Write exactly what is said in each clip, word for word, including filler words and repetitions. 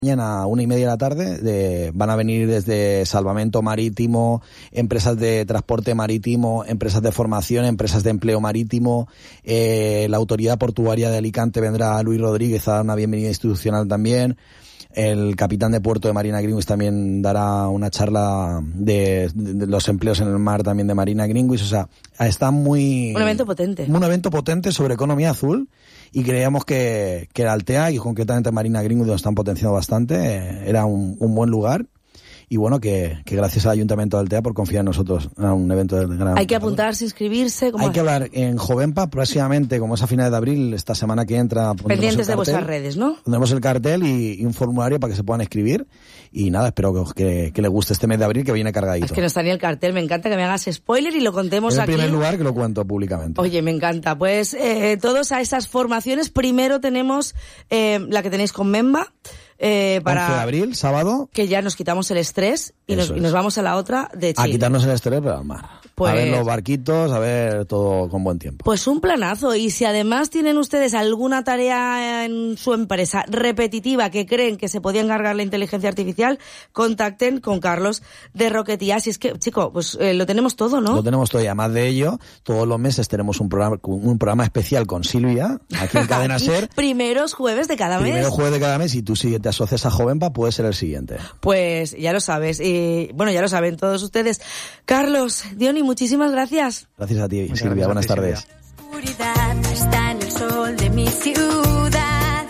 Mañana a una y media de la tarde de, van a venir desde salvamento marítimo, empresas de transporte marítimo, empresas de formación, empresas de empleo marítimo, eh, la autoridad portuaria de Alicante vendrá Luis Rodríguez a dar una bienvenida institucional también. El capitán de puerto de Marina Greenwich también dará una charla de, de, de los empleos en el mar también de Marina Greenwich. O sea, está muy... Un evento potente. Un evento potente sobre economía azul, y creíamos que, que el Altea y concretamente Marina Greenwich lo están potenciando bastante. Eh, era un, un buen lugar. Y bueno, que, que gracias al Ayuntamiento de Altea por confiar en nosotros a un evento de gran... Hay que apuntarse, inscribirse... ¿cómo Hay es? que hablar en Jovenpa próximamente, como es a finales de abril, esta semana que entra... Pendientes de vuestras redes, ¿no? Pondremos el cartel y, y un formulario para que se puedan escribir. Y nada, espero que, que, que les guste este mes de abril, que viene cargadito. Es que no está ni el cartel, me encanta que me hagas spoiler y lo contemos aquí. En primer lugar que lo cuento públicamente. Oye, me encanta. Pues eh, todos a esas formaciones. Primero tenemos eh, la que tenéis con Memba. Eh, para once de abril, sábado. Que ya nos quitamos el estrés y nos, y nos vamos a la otra de Chile. A quitarnos el estrés, pero al mar. Pues, a ver los barquitos, a ver todo con buen tiempo. Pues un planazo. Y si además tienen ustedes alguna tarea en su empresa repetitiva que creen que se podía encargar la inteligencia artificial, contacten con Carlos de Roquetía. Si es que, chico, pues eh, lo tenemos todo, ¿no? Lo tenemos todo. Y además de ello, todos los meses tenemos un programa, un programa especial con Silvia, aquí en Cadena Ser. Primeros jueves de cada mes. Primeros jueves de cada mes, y tú si te asocias a Jovenpa, puede ser el siguiente. Pues ya lo sabes. Y bueno, ya lo saben todos ustedes. Carlos, Diony, muchísimas gracias. Gracias a ti, Silvia. Buenas tardes. Oscuridad está en el sol de mi ciudad.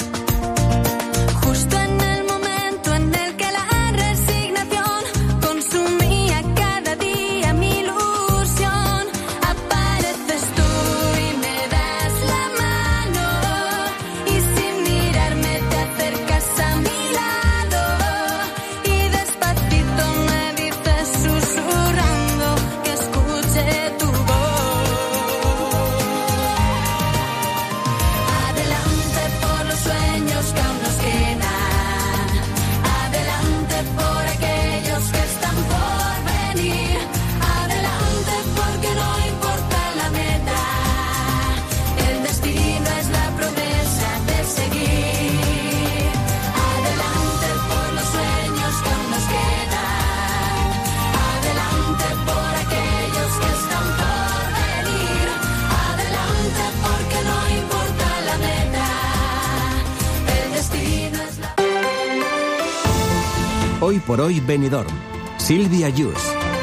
Justo en el momento en el que la resignación consumía cada día mi ilusión, apareces tú y me das la mano, y sin mirarme te acercas a mi lado y despacito me dices susurrando que escuche tu voz. Hoy por hoy Benidorm. Silvia Yus.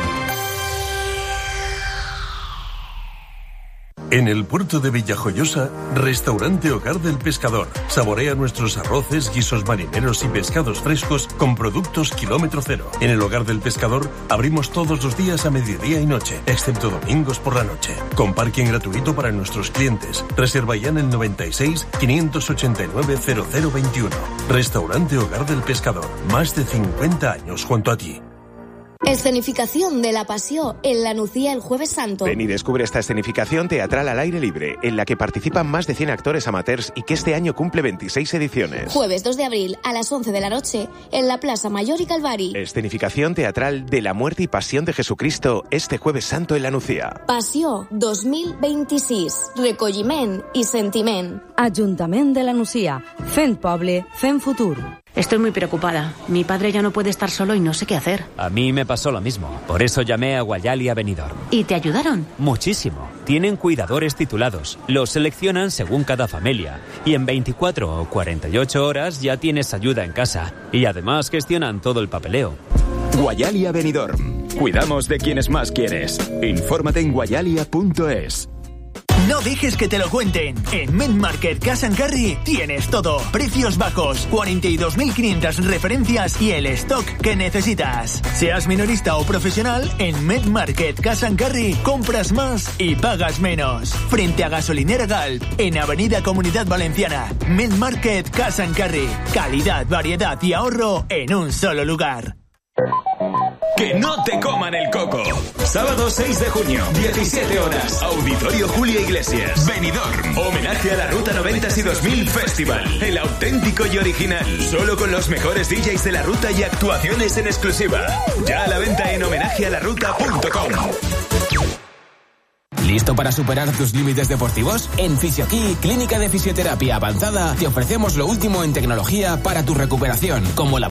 En el puerto de Villajoyosa, Restaurante Hogar del Pescador. Saborea nuestros arroces, guisos marineros y pescados frescos con productos kilómetro cero. En el Hogar del Pescador abrimos todos los días a mediodía y noche, excepto domingos por la noche. Con parking gratuito para nuestros clientes. Reserva ya en el noventa y seis, quinientos ochenta y nueve, cero cero veintiuno. Restaurante Hogar del Pescador. Más de cincuenta años junto a ti. Escenificación de La Pasión en La Nucía el Jueves Santo. Ven y descubre esta escenificación teatral al aire libre, en la que participan más de cien actores amateurs y que este año cumple veintiséis ediciones. Jueves dos de abril a las once de la noche en la Plaza Mayor y Calvari. Escenificación teatral de la muerte y pasión de Jesucristo este Jueves Santo en La Nucía. Passió dos mil veintiséis. Recolliment y sentiment. Ajuntament de La Nucía. Fent poble, fent futur. Estoy muy preocupada. Mi padre ya no puede estar solo y no sé qué hacer. A mí me pasó lo mismo. Por eso llamé a Guayali a Benidorm. ¿Y te ayudaron? Muchísimo. Tienen cuidadores titulados. Los seleccionan según cada familia. Y en veinticuatro o cuarenta y ocho horas ya tienes ayuda en casa. Y además gestionan todo el papeleo. Guayali a Benidorm. Cuidamos de quienes más quieres. Infórmate en guayalia punto es. No dejes que te lo cuenten. En MedMarket Cash and Carry tienes todo. Precios bajos, cuarenta y dos mil quinientas referencias y el stock que necesitas. Seas minorista o profesional, en MedMarket Cash and Carry compras más y pagas menos. Frente a Gasolinera Galp, en Avenida Comunidad Valenciana. MedMarket Cash and Carry. Calidad, variedad y ahorro en un solo lugar. Que no te coman el coco. Sábado seis de junio, diecisiete horas. Auditorio Julia Iglesias. Benidorm. Homenaje a la Ruta noventa y dos mil Festival. El auténtico y original. Solo con los mejores D Js de la ruta y actuaciones en exclusiva. Ya a la venta en homenaje a la ruta punto com. ¿Listo para superar tus límites deportivos? En Fisioquí, Clínica de Fisioterapia Avanzada, te ofrecemos lo último en tecnología para tu recuperación, como la